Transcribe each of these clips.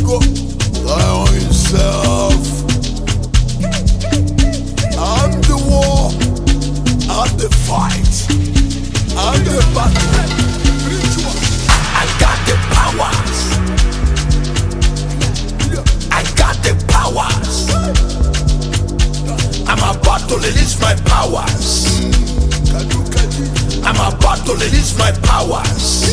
Lie on yourself. I'm the war. I'm the fight. I'm the battle. I got the powers. I got the powers. I'm about to release my powers. I'm about to release my powers.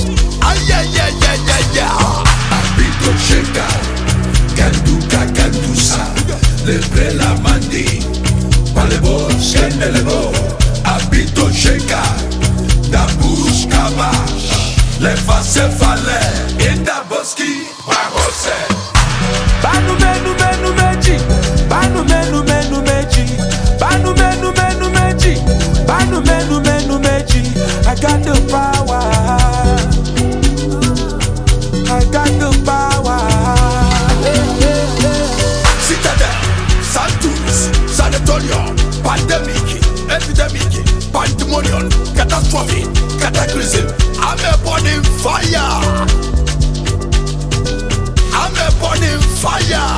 Abito Sheka, Kanduka Kandusa, Lebre la Mandi, Palebo, Skenelebo, Abito Sheka, Dabus Kaba, Lefa Sefale, Inda Boski, Barose. Banu menu menu meji, banu menu menu meji, banu menu menu meji, banu menu menu meji. I got the power. I got the power. Citadel, Santus, Sanatorium, pandemic, epidemic, pandemonium, catastrophe, cataclysm. I'm a burning fire. I'm a burning fire.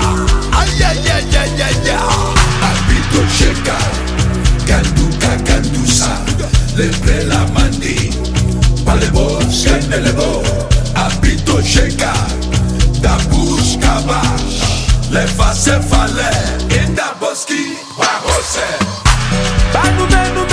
Abito Sheka, Kanduka Kandusa, Lebre la Mandi, Palebo, Skenelebo, Abito Sheka, Dabus Kaba, Lefa Sefale, Inda Boski, Barose. Banu menu